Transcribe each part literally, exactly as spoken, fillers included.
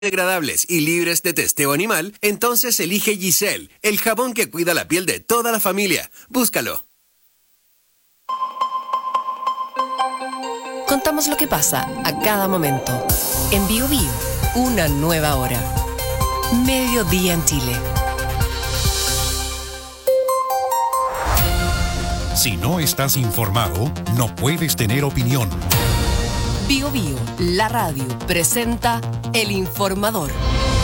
Degradables y libres de testeo animal, entonces elige Giselle, el jabón que cuida la piel de toda la familia. Búscalo. Contamos lo que pasa a cada momento. En Bio Bio, una nueva hora. Mediodía en Chile. Si no estás informado, no puedes tener opinión. Bio Bio, la radio, presenta El Informador.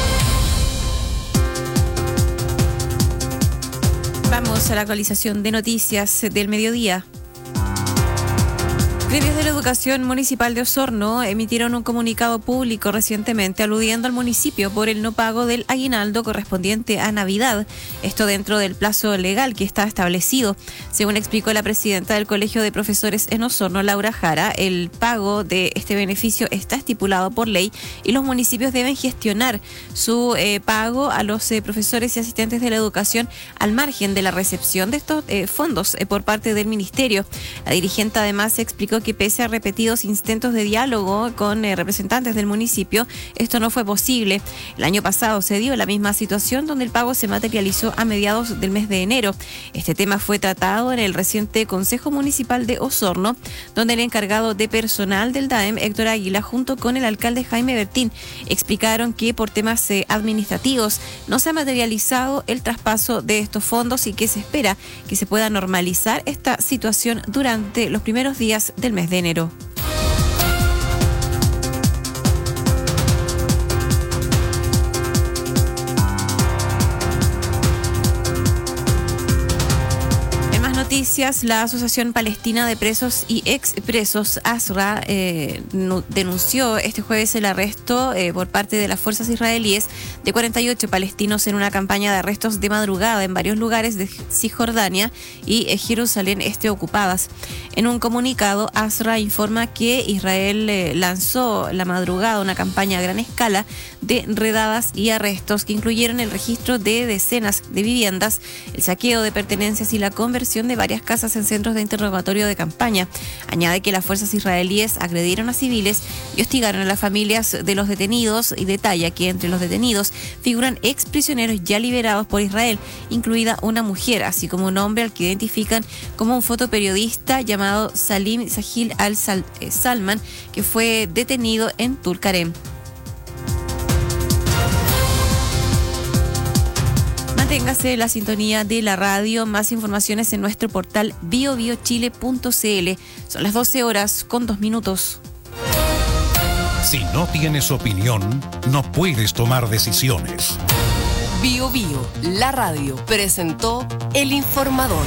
Vamos a la actualización de noticias del mediodía. Gremios de la Educación Municipal de Osorno emitieron un comunicado público recientemente aludiendo al municipio por el no pago del aguinaldo correspondiente a Navidad, esto dentro del plazo legal que está establecido. Según explicó la presidenta del Colegio de Profesores en Osorno, Laura Jara, el pago de este beneficio está estipulado por ley y los municipios deben gestionar su eh, pago a los eh, profesores y asistentes de la educación al margen de la recepción de estos eh, fondos eh, por parte del ministerio. La dirigente además explicó que pese a repetidos intentos de diálogo con eh, representantes del municipio, esto no fue posible. El año pasado se dio la misma situación donde el pago se materializó a mediados del mes de enero. Este tema fue tratado en el reciente Consejo Municipal de Osorno, donde el encargado de personal del D A E M, Héctor Águila, junto con el alcalde Jaime Bertín, explicaron que por temas eh, administrativos no se ha materializado el traspaso de estos fondos y que se espera que se pueda normalizar esta situación durante los primeros días del mes de enero. Noticias, la Asociación Palestina de Presos y Expresos, ASRA, eh, no, denunció este jueves el arresto eh, por parte de las fuerzas israelíes de cuarenta y ocho palestinos en una campaña de arrestos de madrugada en varios lugares de Cisjordania y eh, Jerusalén Este ocupadas. En un comunicado, ASRA informa que Israel eh, lanzó la madrugada una campaña a gran escala de redadas y arrestos que incluyeron el registro de decenas de viviendas, el saqueo de pertenencias y la conversión de varias casas en centros de interrogatorio de campaña. Añade que las fuerzas israelíes agredieron a civiles y hostigaron a las familias de los detenidos y detalla que entre los detenidos figuran exprisioneros ya liberados por Israel, incluida una mujer, así como un hombre al que identifican como un fotoperiodista llamado Salim Sahil al-Salman, que fue detenido en Tulkarem. Manténgase la sintonía de la radio. Más informaciones en nuestro portal bio bio chile punto c l. Son las doce horas con dos minutos. Si no tienes opinión, no puedes tomar decisiones. Bio Bio, la radio, presentó El Informador.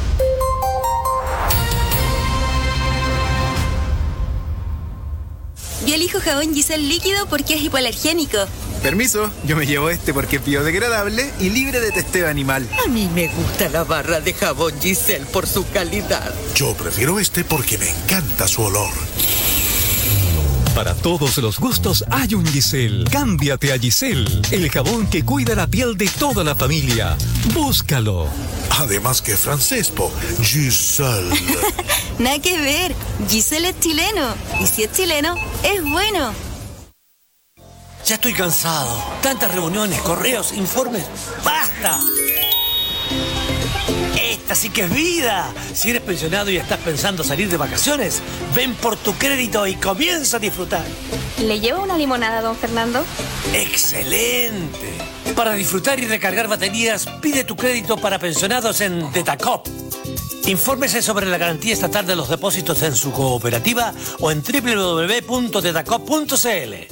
Yo elijo jabón Giselle líquido porque es hipoalergénico. Permiso, yo me llevo este porque es biodegradable y libre de testeo animal. A mí me gusta la barra de jabón Giselle por su calidad. Yo prefiero este porque me encanta su olor. Para todos los gustos hay un Giselle. Cámbiate a Giselle, el jabón que cuida la piel de toda la familia. Búscalo. Además que francés, po. Giselle. Nada que ver. Giselle es chileno. Y si es chileno, es bueno. Ya estoy cansado. Tantas reuniones, correos, informes. ¡Basta! Esta sí que es vida. Si eres pensionado y estás pensando salir de vacaciones, ven por tu crédito y comienza a disfrutar. ¿Le llevo una limonada, don Fernando? ¡Excelente! Para disfrutar y recargar baterías, pide tu crédito para pensionados en Detacop. Infórmese sobre la garantía estatal de los depósitos en su cooperativa o en doble u doble u doble u punto detacop punto c l.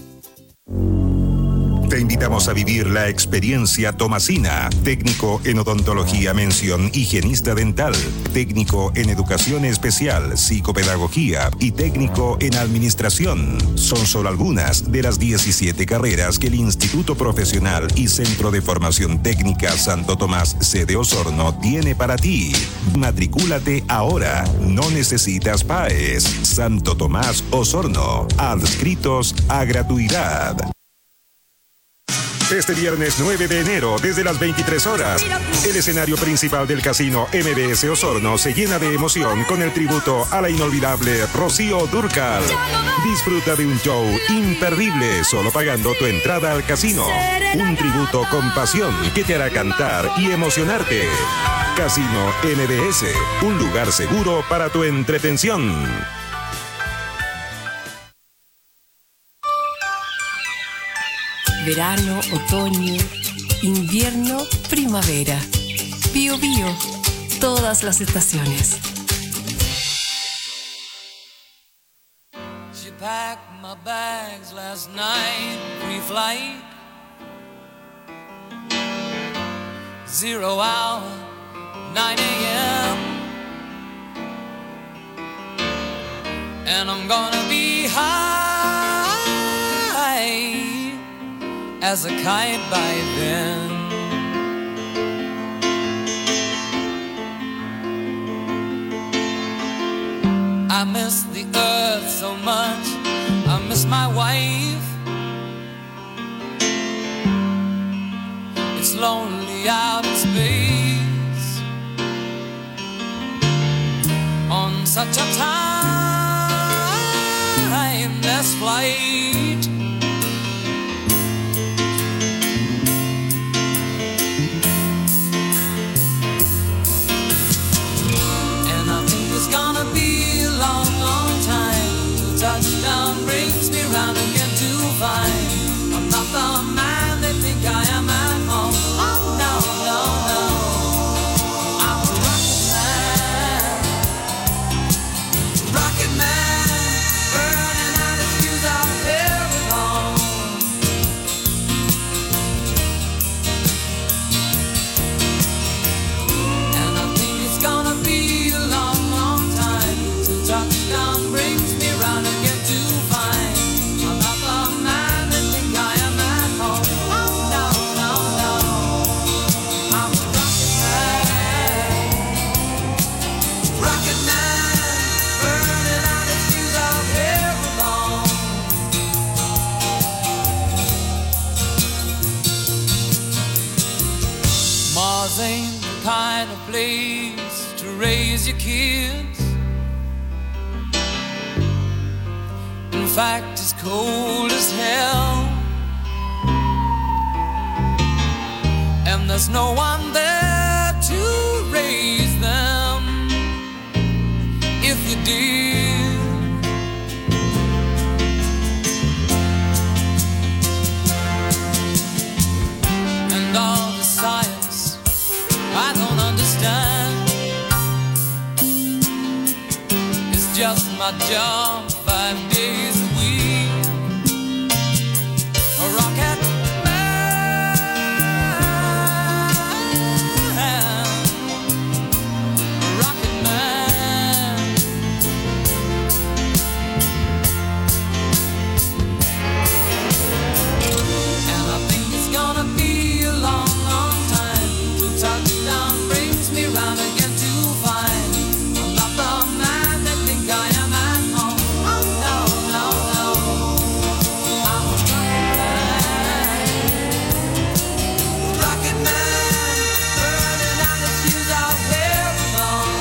Te invitamos a vivir la experiencia Tomasina, técnico en odontología, mención higienista dental, técnico en educación especial, psicopedagogía y técnico en administración. Son solo algunas de las diecisiete carreras que el Instituto Profesional y Centro de Formación Técnica Santo Tomás, sede Osorno, tiene para ti. Matricúlate ahora, no necesitas P A E S. Santo Tomás Osorno, adscritos a gratuidad. Este viernes nueve de enero, desde las veintitrés horas, el escenario principal del casino M B S Osorno se llena de emoción con el tributo a la inolvidable Rocío Dúrcal. Disfruta de un show imperdible solo pagando tu entrada al casino. Un tributo con pasión que te hará cantar y emocionarte. Casino M B S, un lugar seguro para tu entretención. Verano, otoño, invierno, primavera. Bio Bio, todas las estaciones. She packed my bags last night, pre-flight. Zero hour, nine a.m. And I'm gonna be high as a kite by then. I miss the earth so much, I miss my wife. It's lonely out in space on such a timeless flight. It's gonna be a long, long time till touchdown brings me round again to find I'm not the man they think I am at home. Oh no, no, no, I'm a rocket man, rocket man, burning out his fuse out there alone. And I think it's gonna be a long touchdown brings me round again to find I'm not the man that think I am at home. Oh no, no, no, I'm a rocket man, rocket man, burning out his fuse out here alone. Mars ain't the kind of place to raise your kids. In fact, it's cold as hell, and there's no one there to raise them if you did. And all the science I don't understand, it's just my job five days a week. A rocket man, a rocket man. And I think it's gonna be a long, long time till touchdown brings me round again to find I'm not the man that think I am at home. Oh no, no, no, I'm a rocket man, rocket man, burning out his fuse out there alone.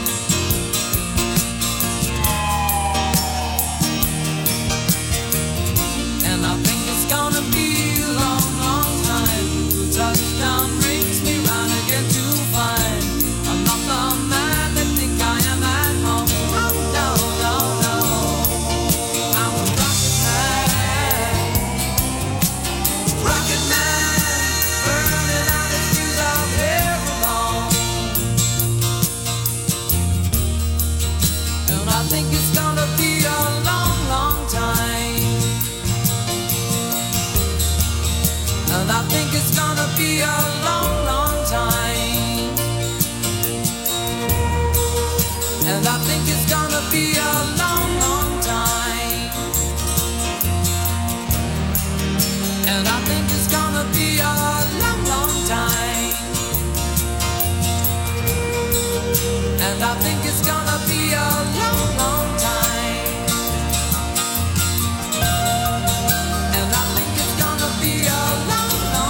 And I think it's gonna be a long, long time till touchdown brings me round again to find I'm not the man that think I am at home. Oh no, no, no, I'm a rocket man, rocket man, burning out his fuse out here alone. And I think it's gonna be a long, long time. And I think it's gonna be a long, long time. And I think it's gonna be a long, long time. And I think it's gonna be a long, long time. And I think it's gonna be a long, long time. And I think it's gonna be a long, long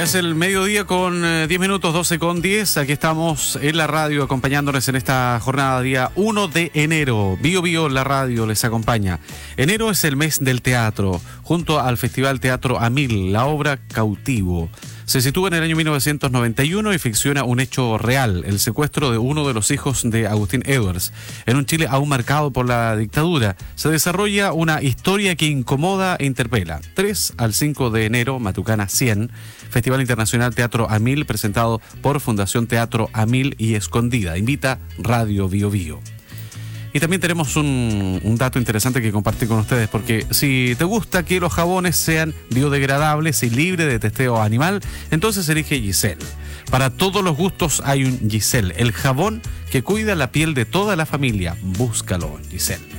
es el mediodía con eh, diez minutos, doce con diez. Aquí estamos en la radio acompañándoles en esta jornada día uno de enero. Bio Bio, la radio, les acompaña. Enero es el mes del teatro, junto al Festival Teatro Amil, la obra Cautivo. Se sitúa en el año mil novecientos noventa y uno y ficciona un hecho real, el secuestro de uno de los hijos de Agustín Edwards. En un Chile aún marcado por la dictadura, se desarrolla una historia que incomoda e interpela. tres al cinco de enero, Matucana cien, Festival Internacional Teatro Amil, presentado por Fundación Teatro Amil y Escondida. Invita Radio Bio Bio. Y también tenemos un, un dato interesante que compartir con ustedes, porque si te gusta que los jabones sean biodegradables y libres de testeo animal, entonces elige Giselle. Para todos los gustos hay un Giselle, el jabón que cuida la piel de toda la familia. Búscalo, Giselle.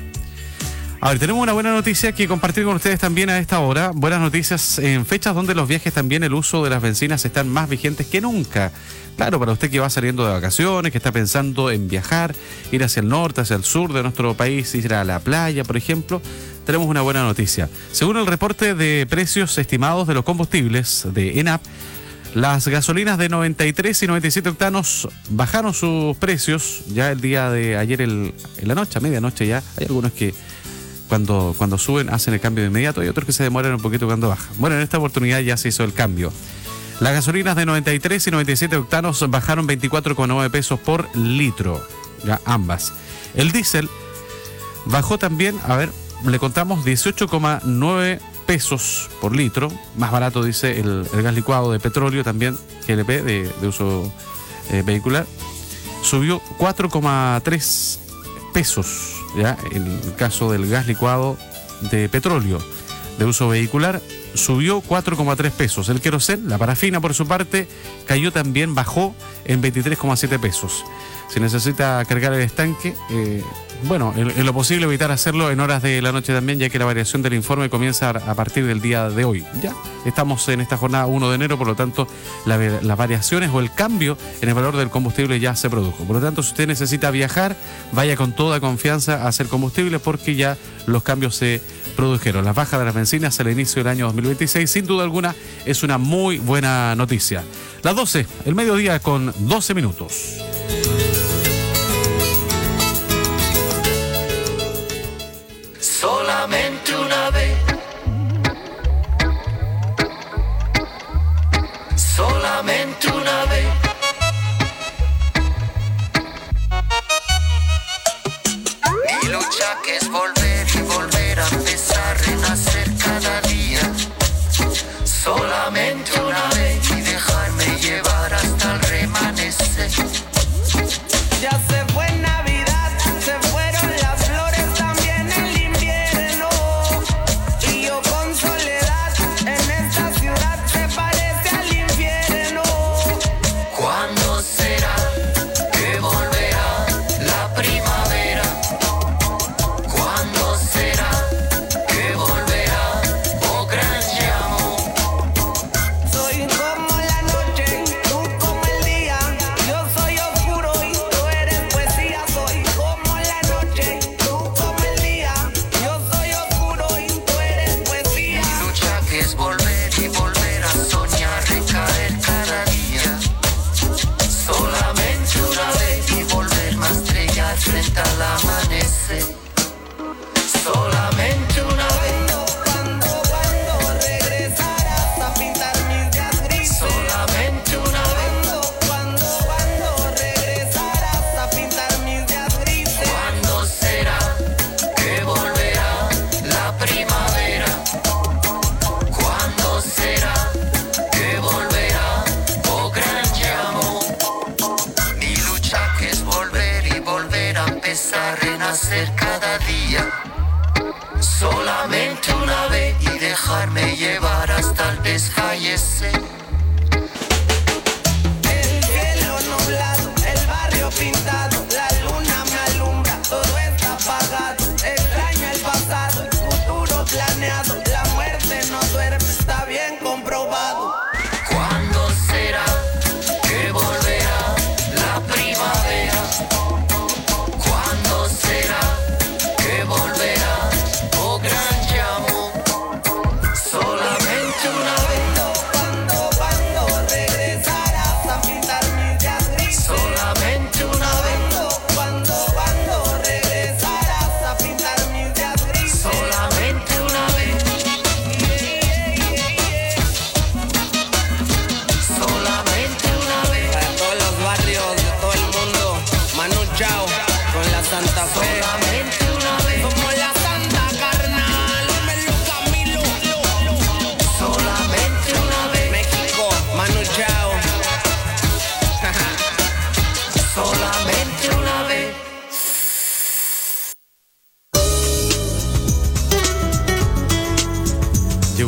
A ver, tenemos una buena noticia que compartir con ustedes también a esta hora. Buenas noticias en fechas donde los viajes también, el uso de las bencinas están más vigentes que nunca. Claro, para usted que va saliendo de vacaciones, que está pensando en viajar, ir hacia el norte, hacia el sur de nuestro país, ir a la playa, por ejemplo, tenemos una buena noticia. Según el reporte de precios estimados de los combustibles de ENAP, las gasolinas de noventa y tres y noventa y siete octanos bajaron sus precios ya el día de ayer el, en la noche, a medianoche ya. Hay algunos que Cuando, cuando suben hacen el cambio de inmediato y otros que se demoran un poquito cuando bajan. Bueno, en esta oportunidad ya se hizo el cambio. Las gasolinas de noventa y tres y noventa y siete octanos bajaron veinticuatro coma nueve pesos por litro, ya ambas. El diésel bajó también, a ver, le contamos dieciocho coma nueve pesos por litro, más barato dice el, el gas licuado de petróleo también, G L P de, de uso eh, vehicular, subió cuatro coma tres pesos. Ya, en el caso del gas licuado de petróleo de uso vehicular subió cuatro coma tres pesos. El querosén, la parafina por su parte, cayó también, bajó en veintitrés coma siete pesos. Si necesita cargar el estanque, eh, bueno, en, en lo posible evitar hacerlo en horas de la noche también, ya que la variación del informe comienza a partir del día de hoy. Ya estamos en esta jornada uno de enero, por lo tanto, la, las variaciones o el cambio en el valor del combustible ya se produjo. Por lo tanto, si usted necesita viajar, vaya con toda confianza a hacer combustible, porque ya los cambios se produjeron. Las bajas de las bencinas al inicio del año dos mil veintiséis, sin duda alguna, es una muy buena noticia. Las doce, el mediodía con doce minutos. Solamente una vez, solamente una vez. Mi lucha que es volver y volver a empezar, renacer cada día. Solamente una vez y dejarme llevar hasta el remanecer. Ya se fue Navidad, se fueron las flores, también el invierno. Y yo con soledad en esta ciudad se parece al infierno. ¿Cuándo será que volverá la primavera? ¿Cuándo será que volverá, oh gran llamo? Soy como la noche, tú como el día. Yo soy oscuro y tú eres poesía. Soy como la noche, tú como el día. Yo soy oscuro y tú eres poesía. Mi lucha que es volver y volver a soñar, recaer cada día. Solamente una vez y volverme a estrellar frente al amanecer. Solamente una vez. Cuando, cuando regresarás a pintar mis días grises. Solamente una vez. Cuando, cuando regresarás a pintar mis días grises. ¿Cuándo será que volverá la primavera? ¿Cuándo será que volverá, oh gran llamo? Mi lucha que es volver y volver a empezar, renacer cada día. Solamente una vez y dejarme llevar hasta el desfallecer. El cielo nublado, el barrio pintado, la luna me alumbra, todo está apagado. Extraño el pasado, el futuro planeado. La muerte no duerme, está bien comprobado. ¿Cuándo será que volverá la primavera? ¿Cuándo será que volverá, oh gran llamo? Solamente una vez. Cuando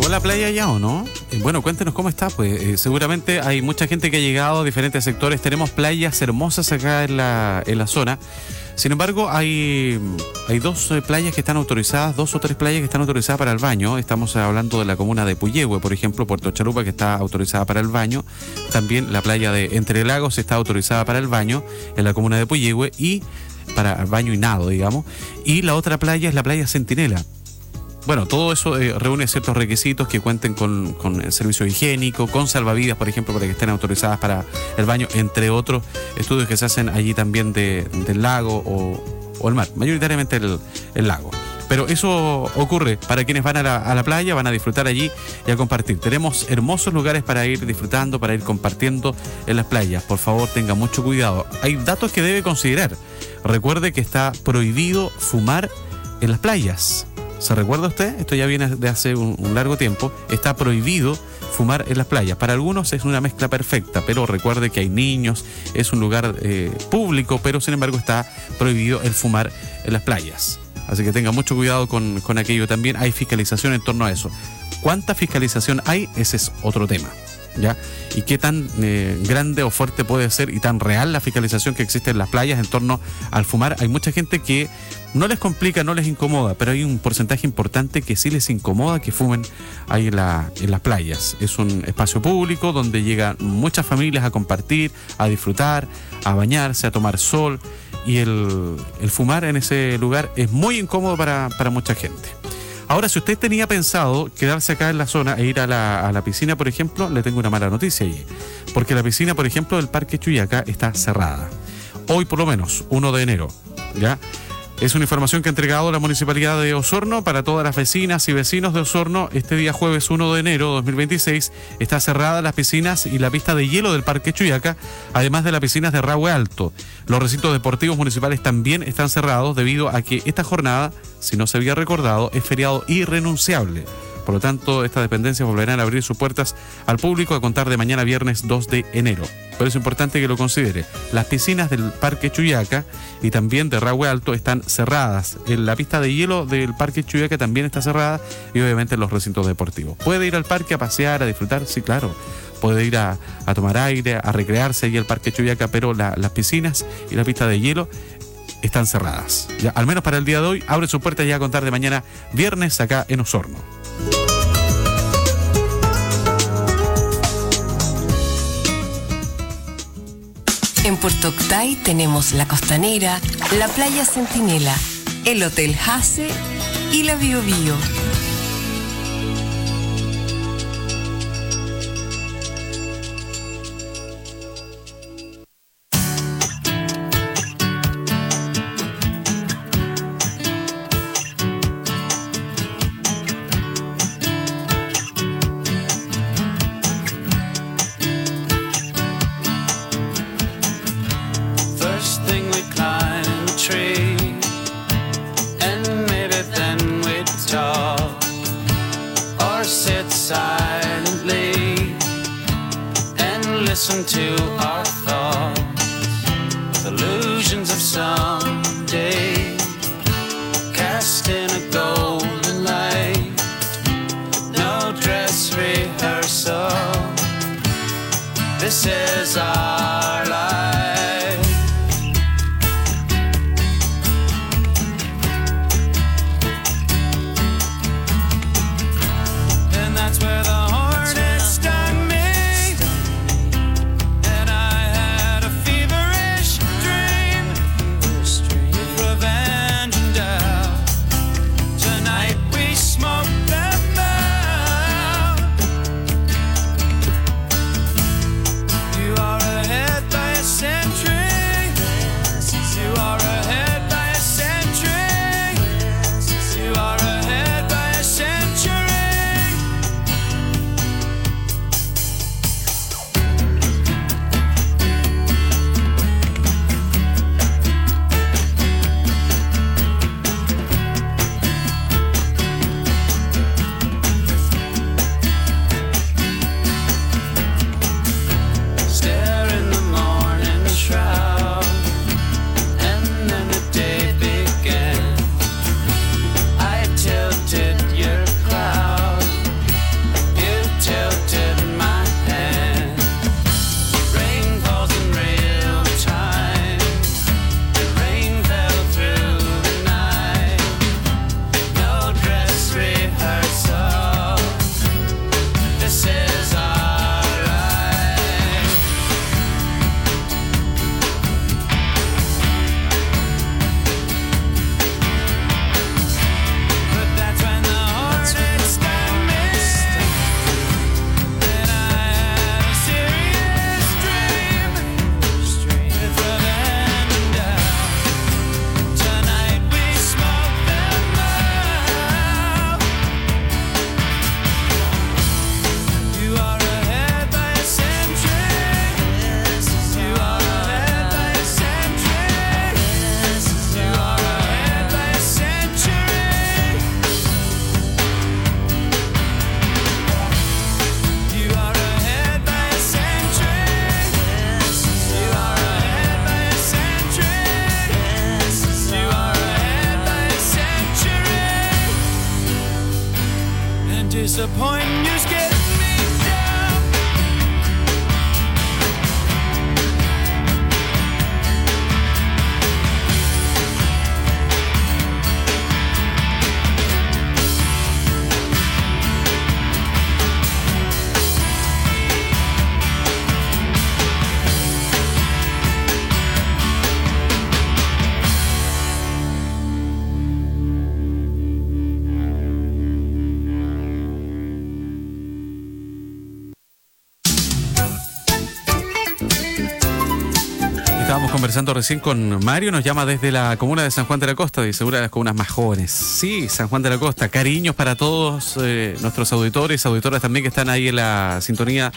¿Llegó la playa ya o no? Eh, bueno, cuéntenos cómo está. Pues eh, seguramente hay mucha gente que ha llegado a diferentes sectores. Tenemos playas hermosas acá en la, en la zona. Sin embargo, hay, hay dos eh, playas que están autorizadas, dos o tres playas que están autorizadas para el baño. Estamos hablando de la comuna de Puyehue, por ejemplo, Puerto Chalupa, que está autorizada para el baño. También la playa de Entre Lagos está autorizada para el baño en la comuna de Puyehue y para baño y nado, digamos. Y la otra playa es la playa Centinela. Bueno, todo eso eh, reúne ciertos requisitos que cuenten con, con el servicio higiénico, con salvavidas, por ejemplo, para que estén autorizadas para el baño, entre otros estudios que se hacen allí también de, del lago o, o el mar, mayoritariamente el, el lago. Pero eso ocurre para quienes van a la, a la playa, van a disfrutar allí y a compartir. Tenemos hermosos lugares para ir disfrutando, para ir compartiendo en las playas. Por favor, tenga mucho cuidado. Hay datos que debe considerar. Recuerde que está prohibido fumar en las playas. ¿Se recuerda usted? Esto ya viene de hace un, un largo tiempo. Está prohibido fumar en las playas. Para algunos es una mezcla perfecta, pero recuerde que hay niños, es un lugar eh, público, pero sin embargo está prohibido el fumar en las playas. Así que tenga mucho cuidado con, con aquello. También hay fiscalización en torno a eso. ¿Cuánta fiscalización hay? Ese es otro tema, ¿ya? Y qué tan eh, grande o fuerte puede ser y tan real la fiscalización que existe en las playas en torno al fumar. Hay mucha gente que no les complica, no les incomoda, pero hay un porcentaje importante que sí les incomoda que fumen ahí en, la, en las playas. Es un espacio público donde llegan muchas familias a compartir, a disfrutar, a bañarse, a tomar sol, y el, el fumar en ese lugar es muy incómodo para, para mucha gente. Ahora, si usted tenía pensado quedarse acá en la zona e ir a la, a la piscina, por ejemplo, le tengo una mala noticia allí. Porque la piscina, por ejemplo, del Parque Chuyaca está cerrada. Hoy, por lo menos, primero de enero, ¿ya? Es una información que ha entregado la Municipalidad de Osorno para todas las vecinas y vecinos de Osorno. Este día jueves primero de enero de dos mil veintiséis está cerrada las piscinas y la pista de hielo del Parque Chuyaca, además de las piscinas de Rahue Alto. Los recintos deportivos municipales también están cerrados debido a que esta jornada, si no se había recordado, es feriado irrenunciable. Por lo tanto, estas dependencias volverán a abrir sus puertas al público a contar de mañana viernes dos de enero. Por eso es importante que lo considere. Las piscinas del Parque Chuyaca y también de Rahue Alto están cerradas. En la pista de hielo del Parque Chuyaca también está cerrada y obviamente en los recintos deportivos. ¿Puede ir al parque a pasear, a disfrutar? Sí, claro. Puede ir a, a tomar aire, a recrearse allí al Parque Chuyaca, pero la, las piscinas y la pista de hielo están cerradas. Ya, al menos para el día de hoy, abre su puerta ya a contar de mañana viernes acá en Osorno. En Puerto Octay tenemos la Costanera, la Playa Centinela, el Hotel Hase y la Bio Bio. And that's where the hornet stung me, and I disappointing, just getting me down. Estábamos conversando recién con Mario, nos llama desde la comuna de San Juan de la Costa, dice, una de las comunas más jóvenes. Sí, San Juan de la Costa, cariños para todos eh, nuestros auditores, auditoras también que están ahí en la sintonía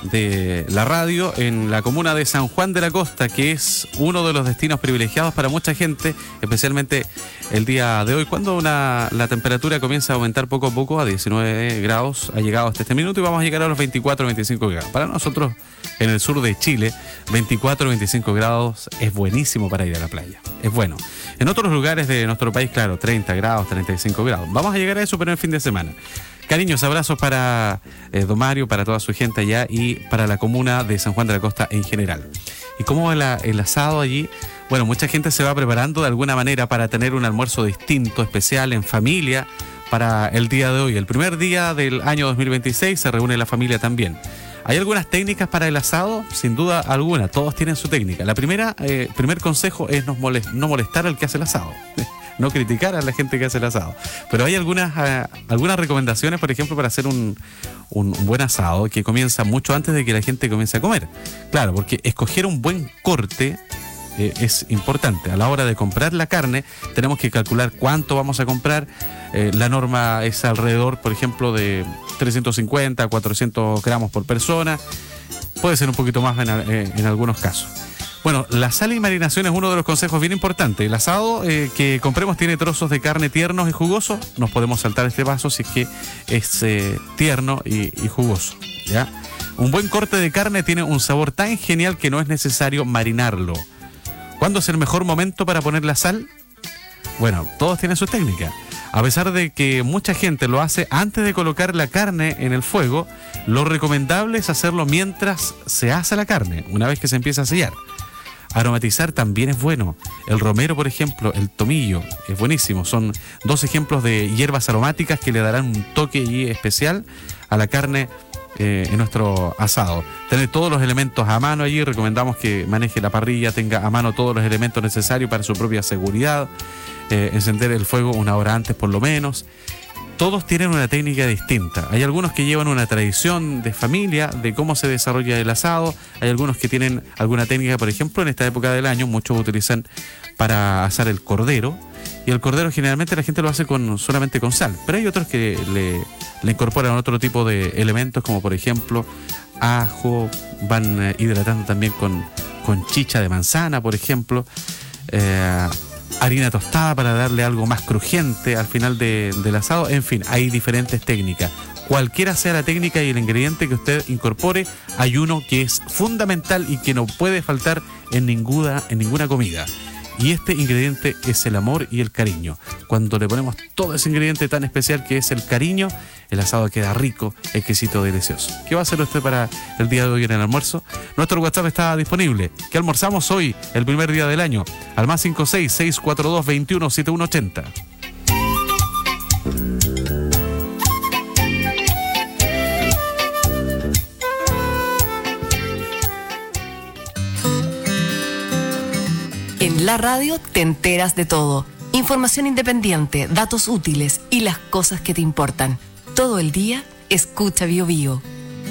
de la radio, en la comuna de San Juan de la Costa, que es uno de los destinos privilegiados para mucha gente, especialmente el día de hoy, cuando una, la temperatura comienza a aumentar poco a poco a diecinueve grados, ha llegado hasta este minuto y vamos a llegar a los veinticuatro, veinticinco grados. Para nosotros, en el sur de Chile, veinticuatro, veinticinco grados es buenísimo para ir a la playa, es bueno. En otros lugares de nuestro país, claro, treinta grados, treinta y cinco grados. Vamos a llegar a eso, pero en el fin de semana. Cariños, abrazos para eh, Don Mario, para toda su gente allá y para la comuna de San Juan de la Costa en general. ¿Y cómo va la, el asado allí? Bueno, mucha gente se va preparando de alguna manera para tener un almuerzo distinto, especial, en familia, para el día de hoy. El primer día del año dos mil veintiséis se reúne la familia también. ¿Hay algunas técnicas para el asado? Sin duda alguna, todos tienen su técnica. La primera, eh, primer consejo es no, molest, no molestar al que hace el asado. No criticar a la gente que hace el asado. Pero hay algunas, eh, algunas recomendaciones, por ejemplo, para hacer un, un, un buen asado que comienza mucho antes de que la gente comience a comer. Claro, porque escoger un buen corte eh, es importante. A la hora de comprar la carne, tenemos que calcular cuánto vamos a comprar. Eh, la norma es alrededor, por ejemplo, de trescientos cincuenta a cuatrocientos gramos por persona. Puede ser un poquito más en, eh, en algunos casos. Bueno, la sal y marinación es uno de los consejos bien importantes. El asado eh, que compremos tiene trozos de carne tiernos y jugosos. Nos podemos saltar este paso si es que es eh, tierno y, y jugoso, ¿ya? Un buen corte de carne tiene un sabor tan genial que no es necesario marinarlo. ¿Cuándo es el mejor momento para poner la sal? Bueno, todos tienen sus técnicas. A pesar de que mucha gente lo hace antes de colocar la carne en el fuego, lo recomendable es hacerlo mientras se asa la carne, una vez que se empieza a sellar. Aromatizar también es bueno. El romero, por ejemplo, el tomillo, es buenísimo. Son dos ejemplos de hierbas aromáticas que le darán un toque y especial a la carne eh, en nuestro asado. Tener todos los elementos a mano allí, recomendamos que maneje la parrilla, tenga a mano todos los elementos necesarios para su propia seguridad. Eh, encender el fuego una hora antes por lo menos. Todos tienen una técnica distinta. Hay algunos que llevan una tradición de familia de cómo se desarrolla el asado. Hay algunos que tienen alguna técnica, por ejemplo, en esta época del año, muchos utilizan para asar el cordero. Y el cordero generalmente la gente lo hace con solamente con sal. Pero hay otros que le, le incorporan otro tipo de elementos, como por ejemplo ajo, van eh, hidratando también con, con chicha de manzana, por ejemplo. Eh, harina tostada para darle algo más crujiente al final de, del asado. En fin, hay diferentes técnicas. Cualquiera sea la técnica y el ingrediente que usted incorpore, hay uno que es fundamental y que no puede faltar en ninguna, en ninguna comida. Y este ingrediente es el amor y el cariño. Cuando le ponemos todo ese ingrediente tan especial que es el cariño, el asado queda rico, exquisito, delicioso. ¿Qué va a hacer usted para el día de hoy en el almuerzo? Nuestro WhatsApp está disponible. ¿Qué almorzamos hoy, el primer día del año? Al más cinco seis, seis cuatro dos, dos uno, siete uno ocho cero. En la radio te enteras de todo. Información independiente, datos útiles y las cosas que te importan. Todo el día, escucha Bio Bio.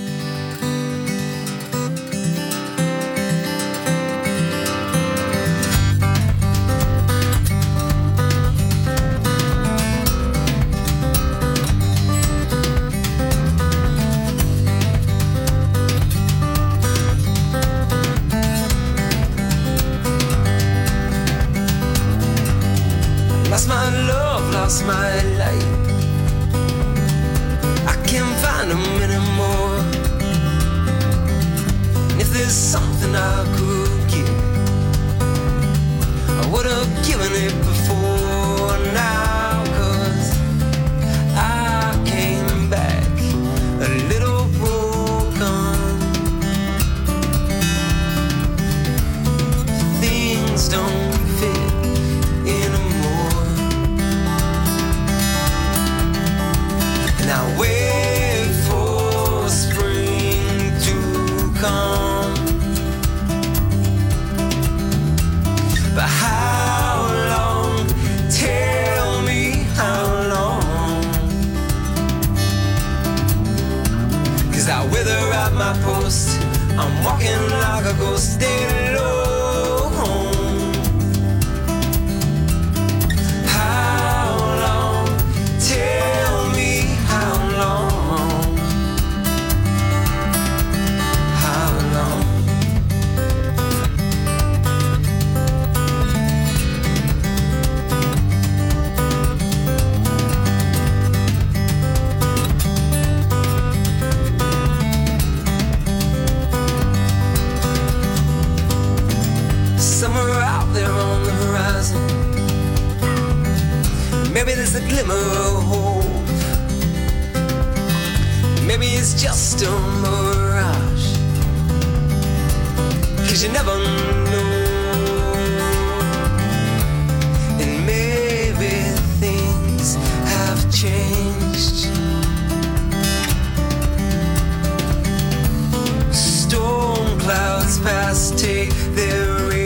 Lost my love, lost my light. I can't find them anymore. And if there's something I could give, I would have given it before now. Cause I came back I'm walking like a ghost, stay low. How long? Tell me how long? How long? Somewhere out there on the horizon, maybe there's a glimmer of hope. Maybe it's just a mirage, 'cause you never know. And maybe things have changed. Storm clouds pass, take their rain.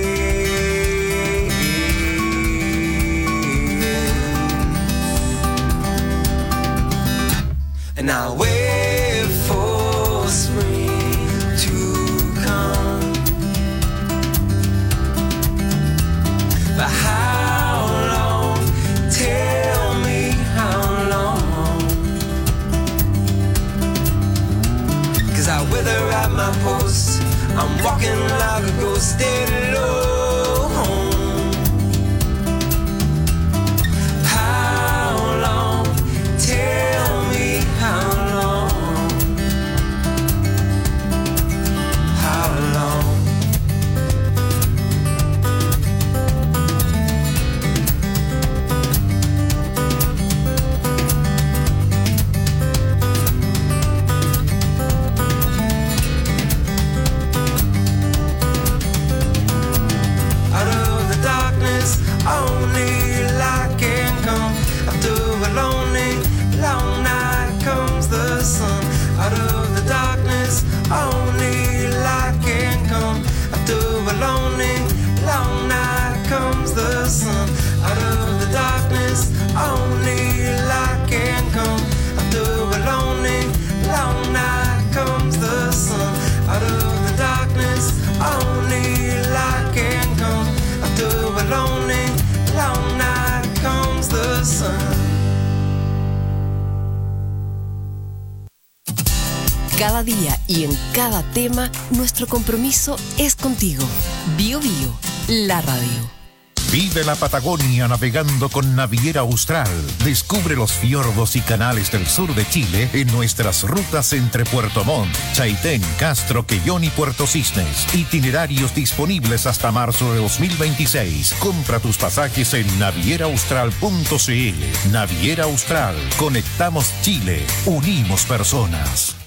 And I wait for spring to come. But how long? Tell me how long? 'Cause I wither at my post. I'm walking like a ghost, stay low. How long? Tell me how long? How long? Out of the darkness, only light can come. After a lonely, long night comes the sun. Out of the darkness, only light can come. After a lonely, long night comes the sun. Out of the darkness, only light can come. After a lonely, long night comes the sun. Out of the darkness, only light can come. After a lonely, long night comes the sun. Cada día y en cada tema, nuestro compromiso es contigo. Bio Bio, la radio. Vive la Patagonia navegando con Naviera Austral. Descubre los fiordos y canales del sur de Chile en nuestras rutas entre Puerto Montt, Chaitén, Castro, Quellón y Puerto Cisnes. Itinerarios disponibles hasta marzo de dos mil veintiséis. Compra tus pasajes en naviera austral punto c l. Naviera Austral. Conectamos Chile. Unimos personas.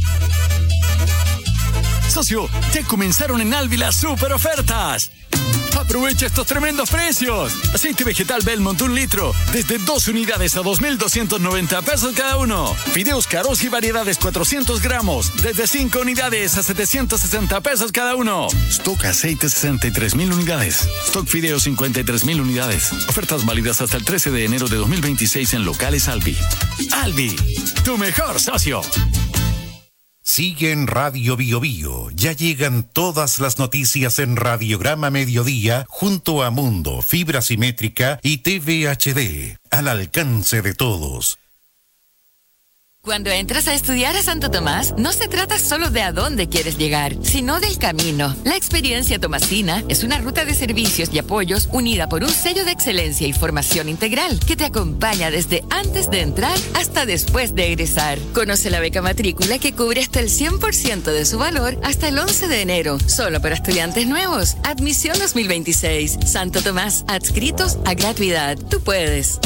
Socio, ya comenzaron en Alvi las super ofertas. Aprovecha estos tremendos precios. Aceite vegetal Belmont un litro, desde dos unidades a dos mil doscientos noventa pesos cada uno. Fideos Caros y variedades cuatrocientos gramos, desde cinco unidades a setecientos sesenta pesos cada uno. Stock aceite sesenta y tres mil unidades. Stock Fideos cincuenta y tres mil unidades. Ofertas válidas hasta el trece de enero de dos mil veintiséis en locales Alvi. Alvi, tu mejor socio. Sigue en Radio Bio Bio. Ya llegan todas las noticias en Radiograma Mediodía junto a Mundo, Fibra Simétrica y T V H D. Al alcance de todos. Cuando entras a estudiar a Santo Tomás, no se trata solo de a dónde quieres llegar, sino del camino. La experiencia tomasina es una ruta de servicios y apoyos unida por un sello de excelencia y formación integral que te acompaña desde antes de entrar hasta después de egresar. Conoce la beca matrícula que cubre hasta el cien por ciento de su valor hasta el once de enero, solo para estudiantes nuevos. Admisión dos mil veintiséis. Santo Tomás, adscritos a gratuidad. Tú puedes.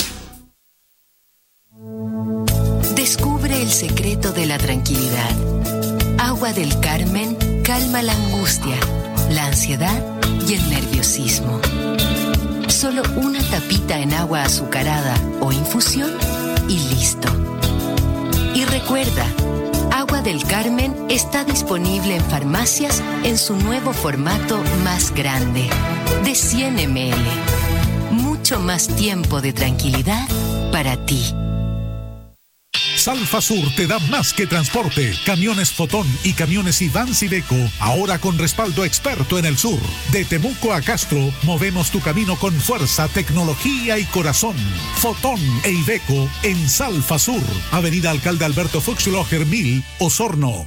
Descubre el secreto de la tranquilidad. Agua del Carmen calma la angustia, la ansiedad y el nerviosismo. Solo una tapita en agua azucarada o infusión y listo. Y recuerda, Agua del Carmen está disponible en farmacias en su nuevo formato más grande, de cien mililitros. Mucho más tiempo de tranquilidad para ti. Salfa Sur te da más que transporte. Camiones Fotón y camiones Ivans Iveco, ahora con respaldo experto en el sur. De Temuco a Castro, movemos tu camino con fuerza, tecnología y corazón. Fotón e Iveco en Salfa Sur, Avenida Alcalde Alberto Fuchsloger mil, Osorno.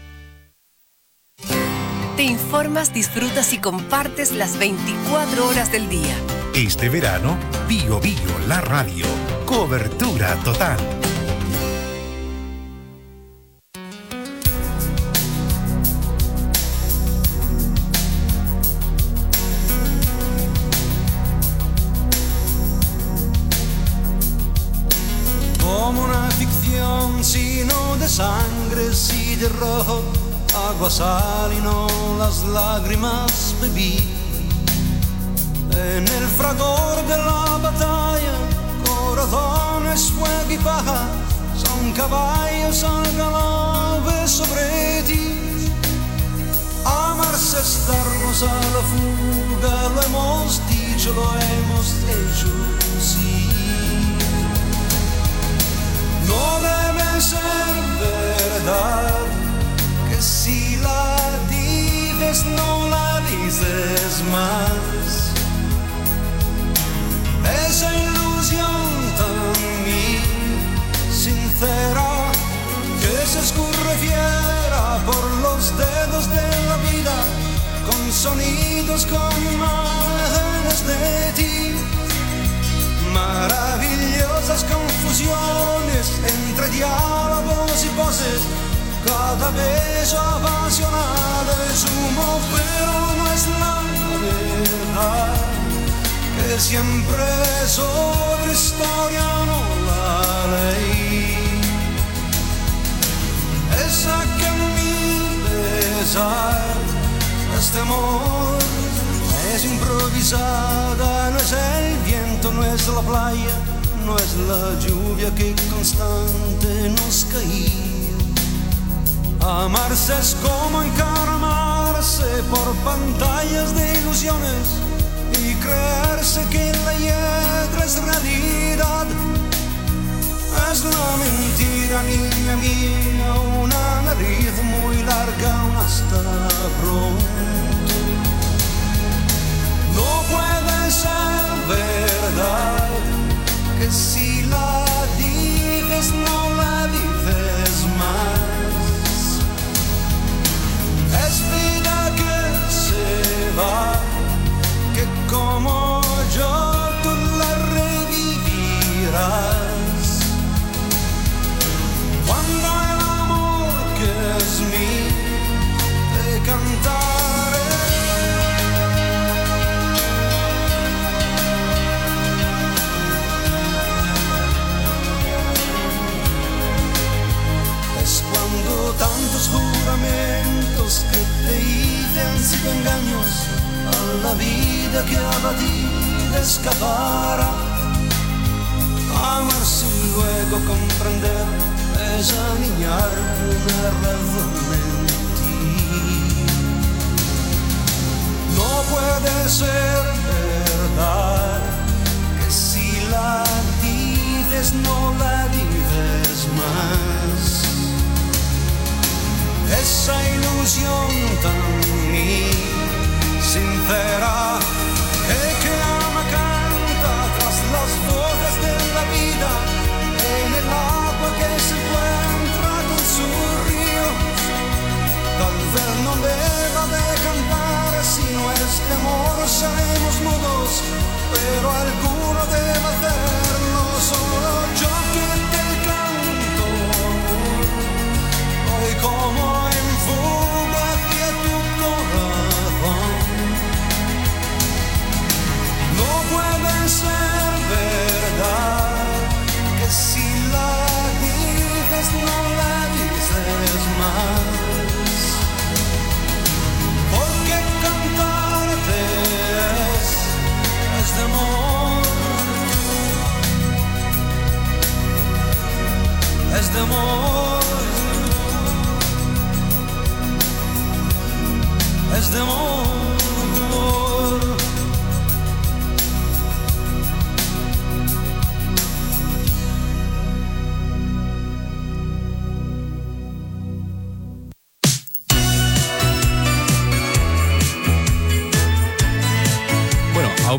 Te informas, disfrutas y compartes las veinticuatro horas del día. Este verano, Bio Bio, la radio. Cobertura total. Como una ficción, sino de sangre, sí de rojo, agua, sal y no las lágrimas bebí. En el fragor de la batalla, corazones, fuego y paja, son caballos al galope sobre ti. Amarse es darnos a la fuga, lo hemos dicho, lo hemos hecho, sí. No debe ser verdad que si la dices no la dices más. Esa ilusión tan mía, sincera, que se escurre fiera por los dedos de la vida, con sonidos, con imágenes de ti. Maravillosas confusiones entre diálogos y voces, cada beso apasionado es humo, pero no es la verdad, que siempre es otra historia, no la ley. Esa que en mi pesar, este amor es improvisada, no es el viento, no es la playa, no es la lluvia que constante nos caía. Amarse es como encaramarse por pantallas de ilusiones y creerse que la hiedra es realidad. Es la mentira, niña mía, una nariz muy larga, un hasta pronto. No puede ser verdad que si la dices no la dices más. Es vida que se va, que como yo tú la revivirás. Cuando el amor que es mío te cantaré. Es cuando tantos juramentos que te hice han sido engaños a la vida que abatida escapara. Amarse y luego comprender es aniñar una razón en ti. No puede ser verdad que si la dices no la dices más. Esa ilusión tan mía, sincera, que, que ama canta tras las voces de la vida, en el agua que se encuentra con su río. Tal vez no deba de cantar, si no es de amor seremos mudos, pero alguno debe hacerlo, solo yo que te canto hoy como en fuga hacia tu corazón. No puede ser verdad que si la dices no la dices más, porque cantarte es, es de amor, es de amor, es de amor.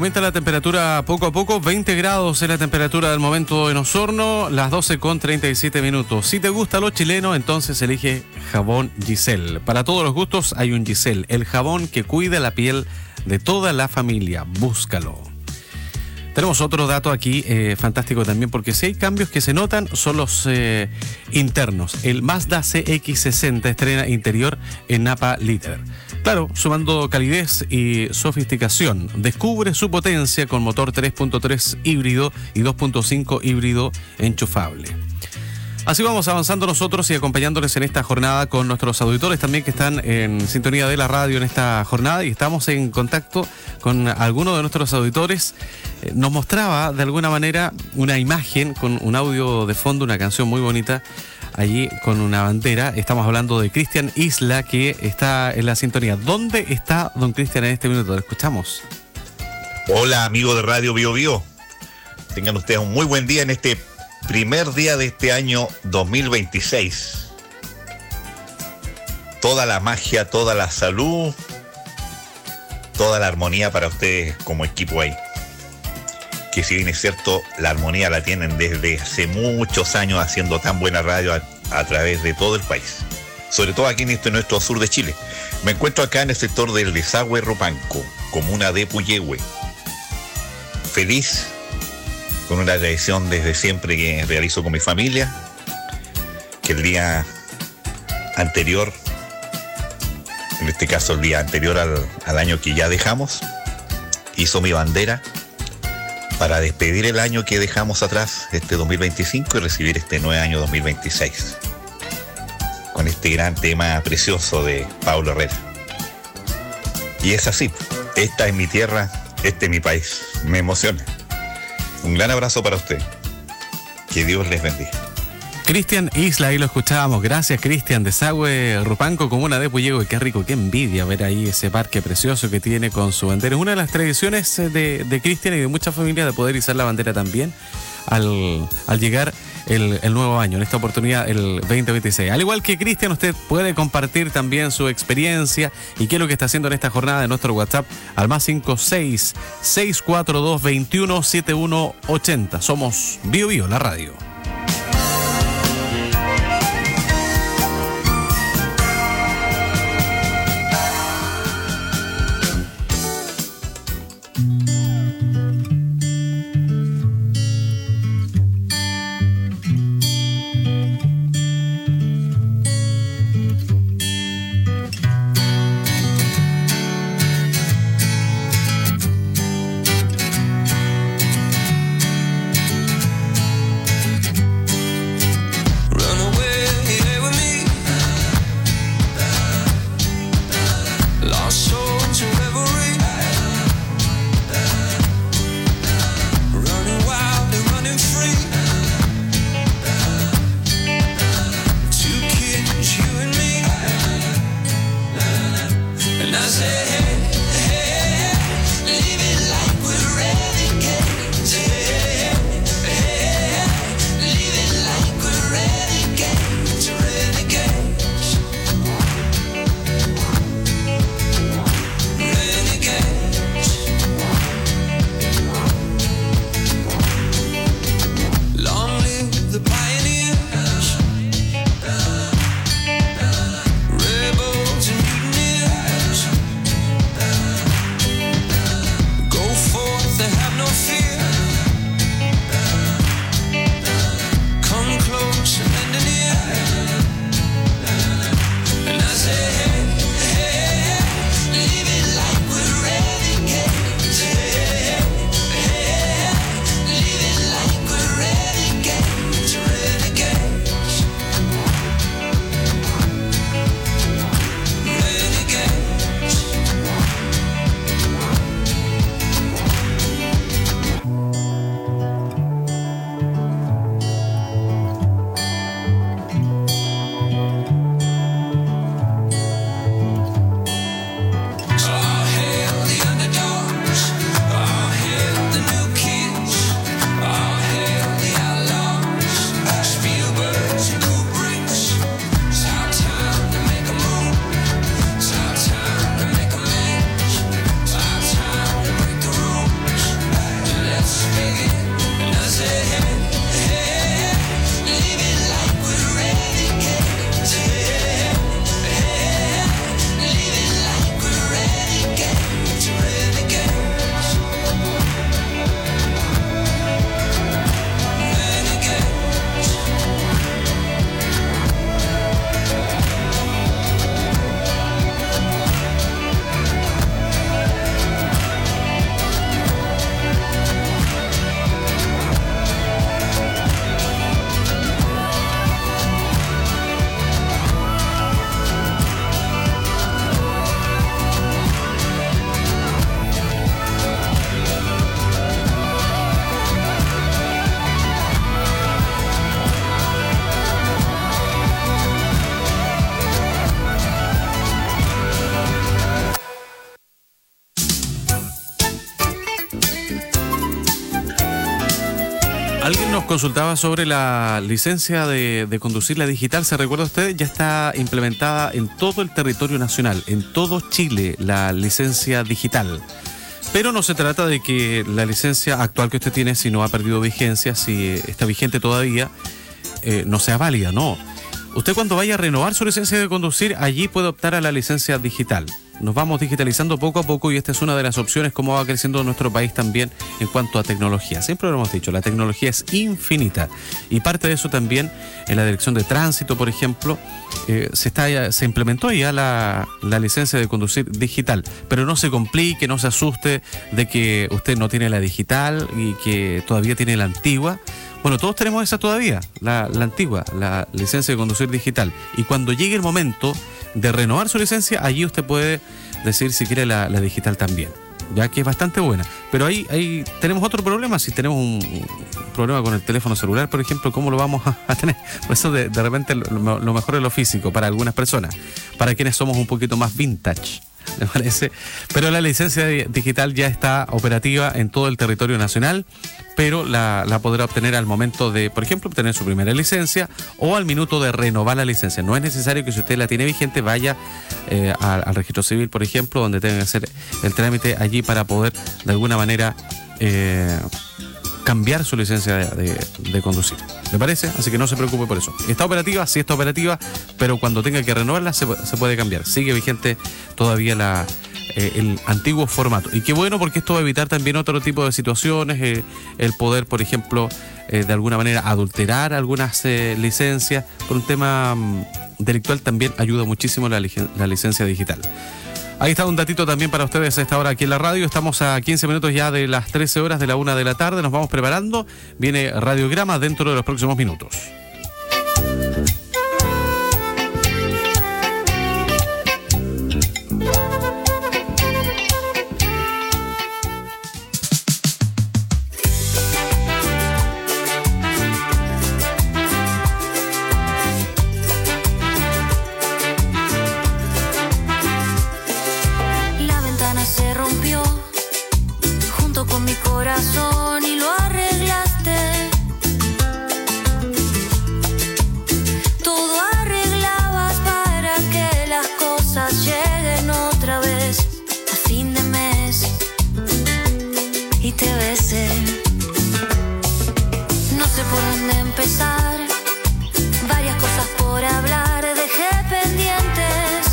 Aumenta la temperatura poco a poco, veinte grados es la temperatura del momento en Osorno, las doce con treinta y siete minutos. Si te gusta lo chileno, entonces elige jabón Giselle. Para todos los gustos hay un Giselle, el jabón que cuida la piel de toda la familia. Búscalo. Tenemos otro dato aquí, eh, fantástico también, porque si hay cambios que se notan son los eh, internos. El Mazda C X sesenta estrena interior en Napa Liter. Claro, sumando calidez y sofisticación. Descubre su potencia con motor tres punto tres híbrido y dos punto cinco híbrido enchufable. Así vamos avanzando nosotros y acompañándoles en esta jornada con nuestros auditores también que están en sintonía de la radio en esta jornada, y estamos en contacto con algunos de nuestros auditores. Eh, nos mostraba de alguna manera una imagen con un audio de fondo, una canción muy bonita, allí con una bandera. Estamos hablando de Cristian Isla, que está en la sintonía. ¿Dónde está don Cristian en este minuto? ¿Lo escuchamos? Hola, amigo de Radio Bio Bio. Tengan ustedes un muy buen día en este primer día de este año dos mil veintiséis. Toda la magia, toda la salud, toda la armonía para ustedes como equipo ahí. Que si bien es cierto, la armonía la tienen desde hace muchos años haciendo tan buena radio a, a través de todo el país. Sobre todo aquí en este nuestro sur de Chile. Me encuentro acá en el sector del Desagüe Rupanco, comuna de Puyehue. Feliz, con una tradición desde siempre que realizo con mi familia, que el día anterior, en este caso el día anterior al, al año que ya dejamos, hizo mi bandera para despedir el año que dejamos atrás, este dos mil veinticinco, y recibir este nuevo año dos mil veintiséis, con este gran tema precioso de Pablo Herrera. Y es así, esta es mi tierra, este es mi país, me emociona. Un gran abrazo para usted. Que Dios les bendiga. Cristian Isla, ahí lo escuchábamos. Gracias, Cristian. Desagüe Rupanco, comuna de Puyehue. Qué rico, qué envidia ver ahí ese parque precioso que tiene con su bandera. Es una de las tradiciones de, de Cristian y de muchas familias de poder izar la bandera también al, al llegar el, el nuevo año, en esta oportunidad el veinte veintiséis. Al igual que Cristian, usted puede compartir también su experiencia y qué es lo que está haciendo en esta jornada de nuestro WhatsApp al más cinco seis, seis cuatro dos, dos uno, siete uno ocho cero. Somos Bio Bio, la radio. consultaba sobre la licencia de, de conducir, la digital. ¿Se recuerda usted? Ya está implementada en todo el territorio nacional, en todo Chile, la licencia digital. Pero no se trata de que la licencia actual que usted tiene, si no ha perdido vigencia, si está vigente todavía, eh, no sea válida, no. Usted cuando vaya a renovar su licencia de conducir, allí puede optar a la licencia digital. Nos vamos digitalizando poco a poco y esta es una de las opciones cómo va creciendo nuestro país también en cuanto a tecnología. Siempre lo hemos dicho, la tecnología es infinita y parte de eso también en la dirección de tránsito, por ejemplo, eh, se está se implementó ya la, la licencia de conducir digital, pero no se complique, no se asuste de que usted no tiene la digital y que todavía tiene la antigua. Bueno, todos tenemos esa todavía, la, la antigua, la licencia de conducir digital. Y cuando llegue el momento de renovar su licencia, allí usted puede decir si quiere la, la digital también, ya que es bastante buena. Pero ahí, ahí tenemos otro problema, si tenemos un, un problema con el teléfono celular, por ejemplo, ¿cómo lo vamos a, a tener? Por eso de, de repente lo, lo mejor es lo físico para algunas personas, para quienes somos un poquito más vintage, me parece. Pero la licencia digital ya está operativa en todo el territorio nacional, pero la, la podrá obtener al momento de, por ejemplo, obtener su primera licencia o al minuto de renovar la licencia. No es necesario que si usted la tiene vigente vaya eh, al, al registro civil, por ejemplo, donde tenga que hacer el trámite allí para poder de alguna manera eh, cambiar su licencia de, de, de conducir. ¿Le parece? Así que no se preocupe por eso. Está operativa, sí está operativa, pero cuando tenga que renovarla se, se puede cambiar. Sigue vigente todavía la, eh, el antiguo formato. Y qué bueno, porque esto va a evitar también otro tipo de situaciones, eh, el poder, por ejemplo, eh, de alguna manera adulterar algunas eh, licencias. Por un tema um, delictual también ayuda muchísimo la, la licencia digital. Ahí está un datito también para ustedes a esta hora aquí en la radio. Estamos a quince minutos ya de las trece horas de la una de la tarde. Nos vamos preparando. Viene Radiograma dentro de los próximos minutos. Y lo arreglaste. Todo arreglabas para que las cosas lleguen otra vez a fin de mes y te besé. No sé por dónde empezar, varias cosas por hablar, dejé pendientes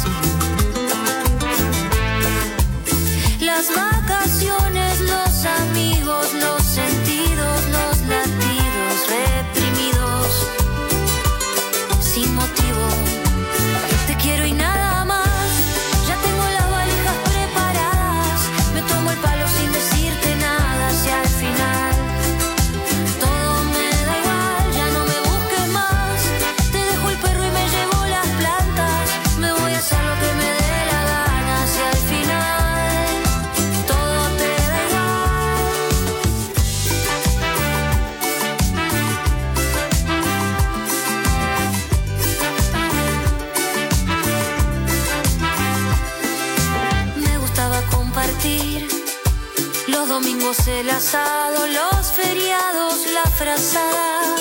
las vacaciones, los amigos, los sentidos, los latidos reprimidos, sin motivo. Te quiero y nada más. Ya tengo las valijas preparadas. Me tomo el palo sin decirte nada. Si al final todo me da igual, ya no me busques más. Te dejo el perro y me llevo las plantas. Me voy a hacer lo que me dé la gana. Si al final los domingos el asado, los feriados la frazada.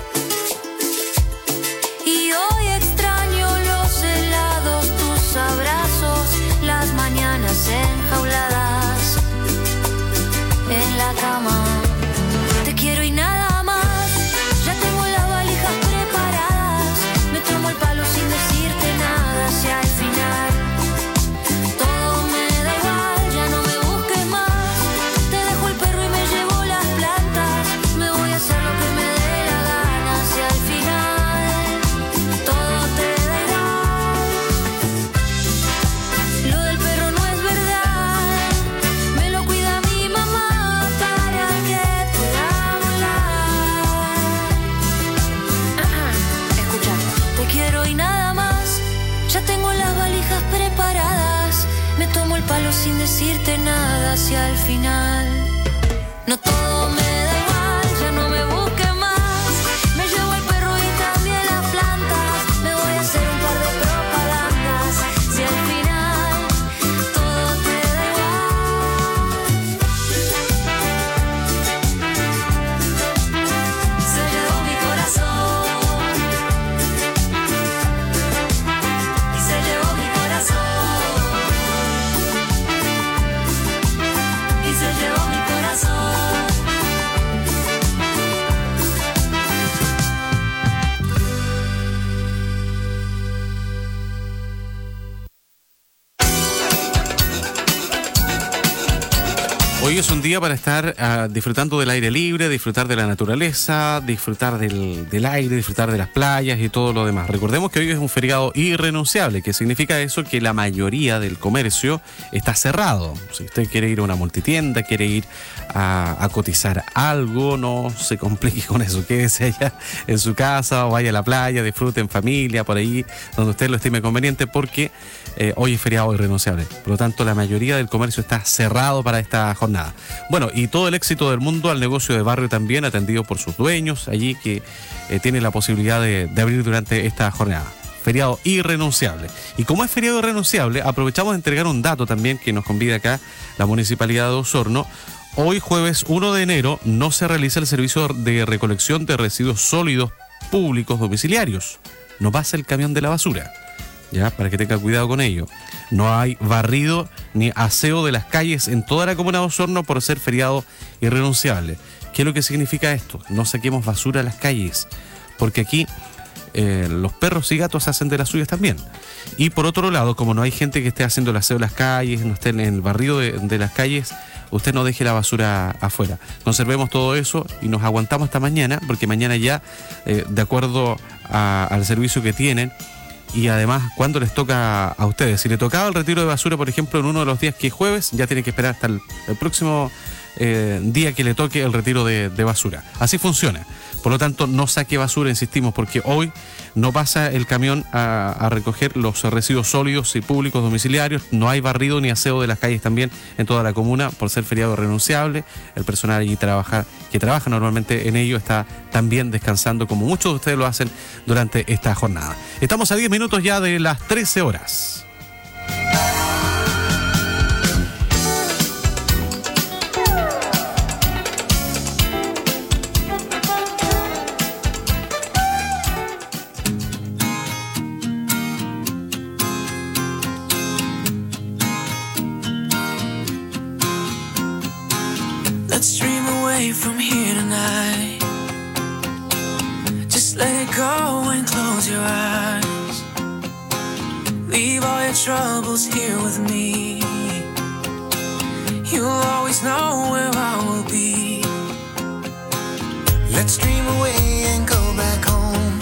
Y hoy extraño los helados, tus abrazos, las mañanas enjauladas en la cama. Te quiero y nada más. Ya tengo las valijas preparadas. Me tomo el palo sin decirte nada. Si al final palo sin decirte nada. Si al final no todo me da igual, ya no me busques más. Me llevo el perro y también las plantas. Me voy a hacer un par de propagandas. Si al final todo te da igual, será Hoy es un día para estar uh, disfrutando del aire libre, disfrutar de la naturaleza, disfrutar del, del aire, disfrutar de las playas y todo lo demás. Recordemos que hoy es un feriado irrenunciable, que significa eso que la mayoría del comercio está cerrado. Si usted quiere ir a una multitienda, quiere ir a, a cotizar algo, no se complique con eso. Quédese allá en su casa o vaya a la playa, disfrute en familia, por ahí donde usted lo estime conveniente, porque eh, hoy es feriado irrenunciable. Por lo tanto, la mayoría del comercio está cerrado para esta jornada. Nada. Bueno, y todo el éxito del mundo al negocio de barrio también, atendido por sus dueños allí que eh, tienen la posibilidad de, de abrir durante esta jornada. Feriado irrenunciable. Y como es feriado irrenunciable, aprovechamos de entregar un dato también que nos convida acá la Municipalidad de Osorno. Hoy, jueves uno de enero, no se realiza el servicio de recolección de residuos sólidos públicos domiciliarios. No pasa el camión de la basura. Ya, para que tenga cuidado con ello. No hay barrido ni aseo de las calles en toda la comuna de Osorno por ser feriado irrenunciable. ¿Qué es lo que significa esto? No saquemos basura a las calles, porque aquí eh, los perros y gatos hacen de las suyas también. Y por otro lado, como no hay gente que esté haciendo el aseo de las calles, no esté en el barrido de, de las calles, usted no deje la basura afuera. Conservemos todo eso y nos aguantamos hasta mañana, porque mañana ya, eh, de acuerdo a, al servicio que tienen, y además, ¿cuándo les toca a ustedes? Si le tocaba el retiro de basura, por ejemplo, en uno de los días que es jueves, ya tienen que esperar hasta el, el próximo eh, día que le toque el retiro de, de basura. Así funciona. Por lo tanto, no saque basura, insistimos, porque hoy no pasa el camión a, a recoger los residuos sólidos y públicos domiciliarios. No hay barrido ni aseo de las calles también en toda la comuna por ser feriado renunciable. El personal allí trabaja, que trabaja normalmente en ello está también descansando, como muchos de ustedes lo hacen durante esta jornada. Estamos a diez minutos ya de las trece horas. Let's dream away from here tonight. Just let it go and close your eyes. Leave all your troubles here with me. You'll always know where I will be. Let's dream away and go back home.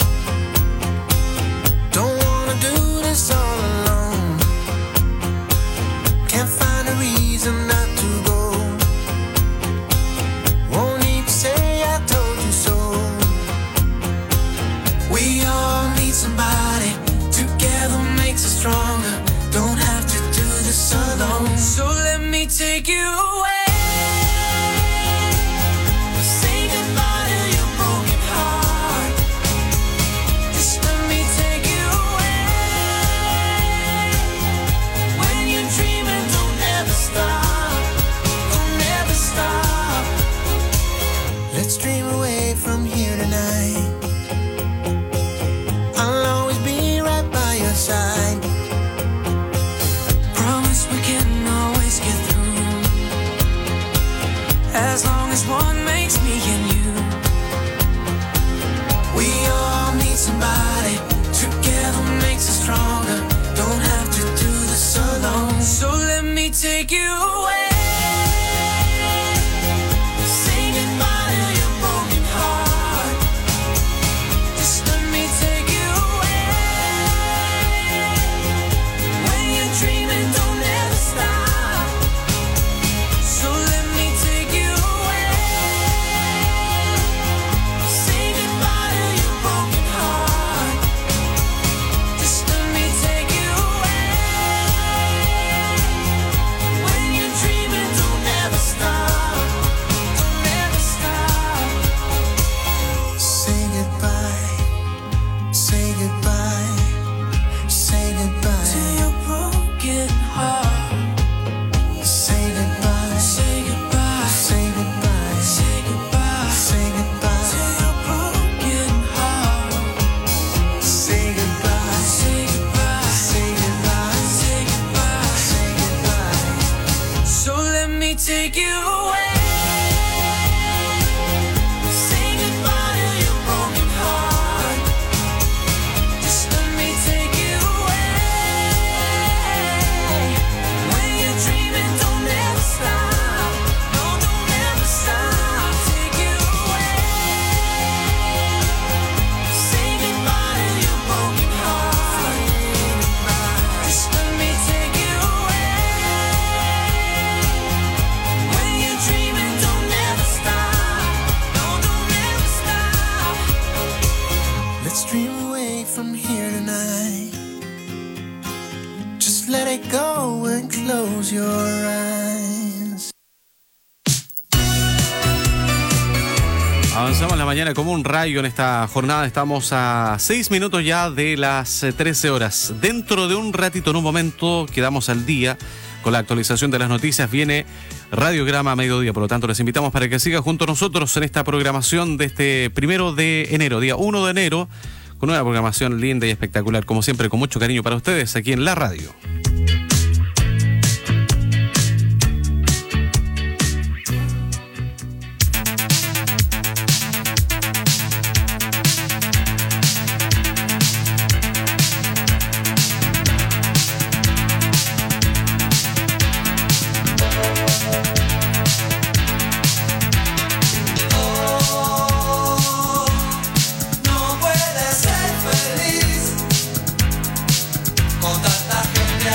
Don't wanna do this all alone. Can't find a reason not to go. Won't need to say I told you so. We all need somebody. Together makes us stronger. Don't have to do this alone. So let me take you away. Say goodbye to your broken heart. Just let me take you away. When you're dreaming, don't ever stop. Don't ever stop. Let's dream away from here tonight. Let's dream away from here tonight. Just let it go and close your eyes. Avanzamos la mañana como un rayo en esta jornada. Estamos a seis minutos ya de las trece horas. Dentro de un ratito, en un momento, quedamos al día con la actualización de las noticias. Viene Radiograma a mediodía. Por lo tanto, les invitamos para que sigan junto a nosotros en esta programación de este primero de enero, día uno de enero, con una programación linda y espectacular, como siempre, con mucho cariño para ustedes aquí en la radio. No puedes ser feliz con tanta gente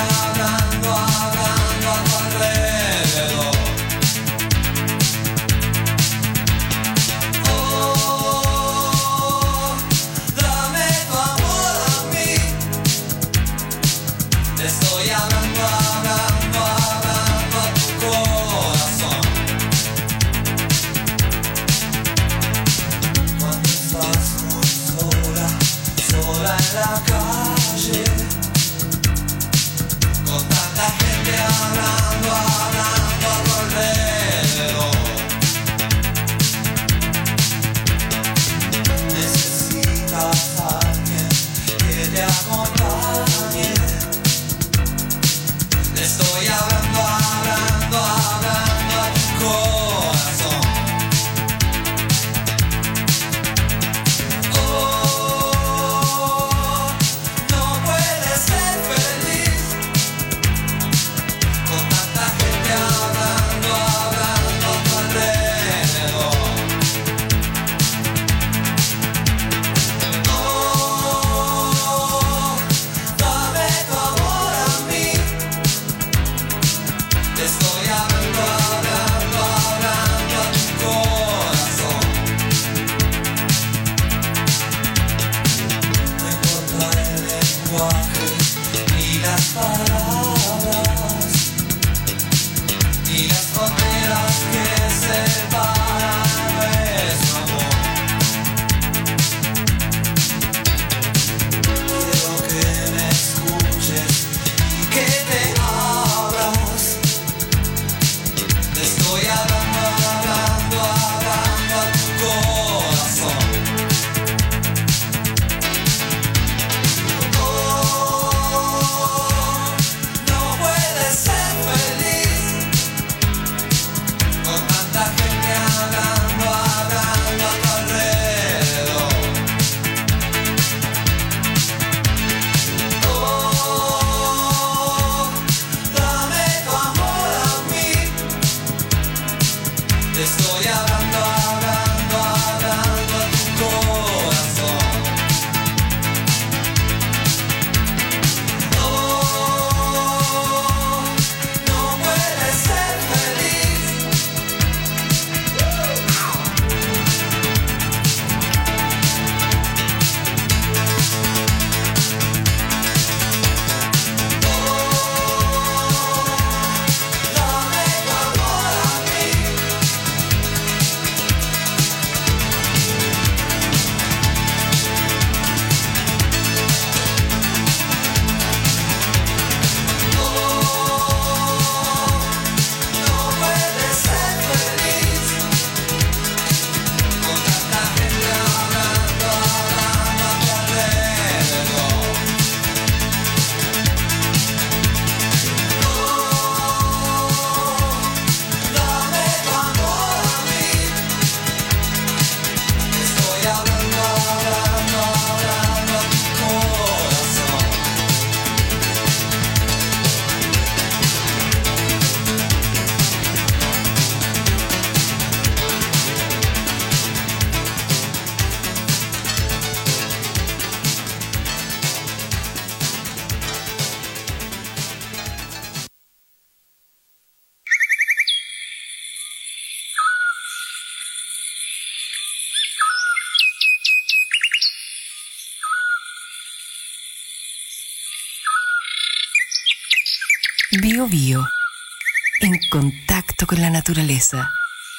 Bio Bio. En contacto con la naturaleza.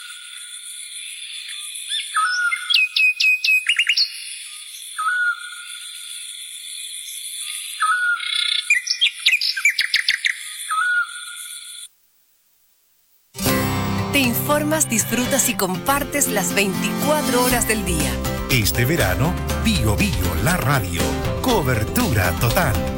Te informas, disfrutas y compartes las veinticuatro horas del día. Este verano, Bio Bio, la radio. Cobertura total.